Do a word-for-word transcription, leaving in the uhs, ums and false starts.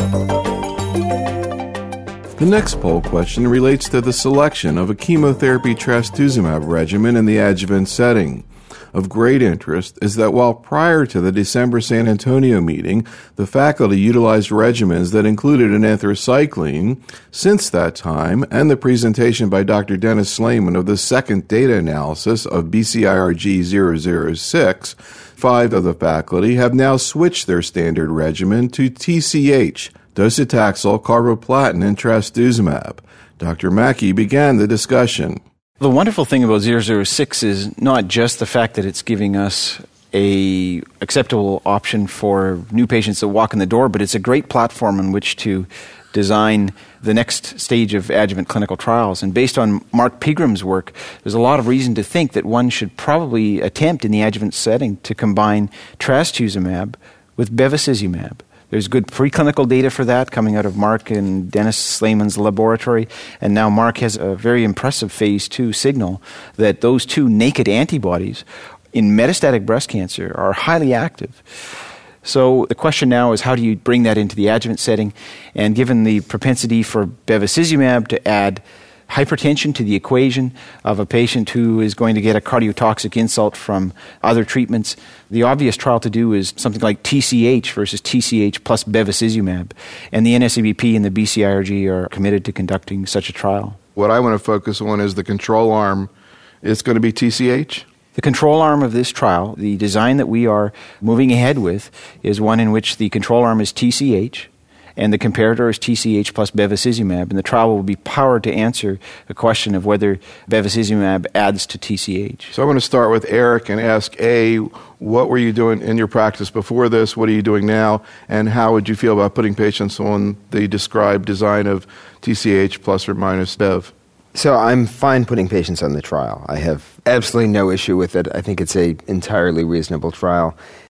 The next poll question relates to the selection of a chemotherapy trastuzumab regimen in the adjuvant setting. Of great interest is that while prior to the December San Antonio meeting, the faculty utilized regimens that included an anthracycline, since that time, and the presentation by Doctor Dennis Slayman of the second data analysis of B C I R G zero zero six, five of the faculty have now switched their standard regimen to T C H, docetaxel, carboplatin, and trastuzumab. Doctor Mackey began the discussion. The wonderful thing about zero zero six is not just the fact that it's giving us a acceptable option for new patients that walk in the door, but it's a great platform on which to design the next stage of adjuvant clinical trials. And based on Mark Pigram's work, there's a lot of reason to think that one should probably attempt in the adjuvant setting to combine trastuzumab with bevacizumab. There's good preclinical data for that coming out of Mark and Dennis Slayman's laboratory, and now Mark has a very impressive phase two signal that those two naked antibodies in metastatic breast cancer are highly active. So the question now is, how do you bring that into the adjuvant setting? And given the propensity for bevacizumab to add hypertension to the equation of a patient who is going to get a cardiotoxic insult from other treatments, the obvious trial to do is something like T C H versus T C H plus bevacizumab. And the N S A B P and the B C I R G are committed to conducting such a trial. What I want to focus on is the control arm. It's going to be T C H? The control arm of this trial, the design that we are moving ahead with, is one in which the control arm is T C H, and the comparator is T C H plus bevacizumab, and the trial will be powered to answer the question of whether bevacizumab adds to T C H. So I'm going to start with Eric and ask, A, what were you doing in your practice before this? What are you doing now? And how would you feel about putting patients on the described design of T C H plus or minus bev? So I'm fine putting patients on the trial. I have absolutely no issue with it. I think it's a entirely reasonable trial.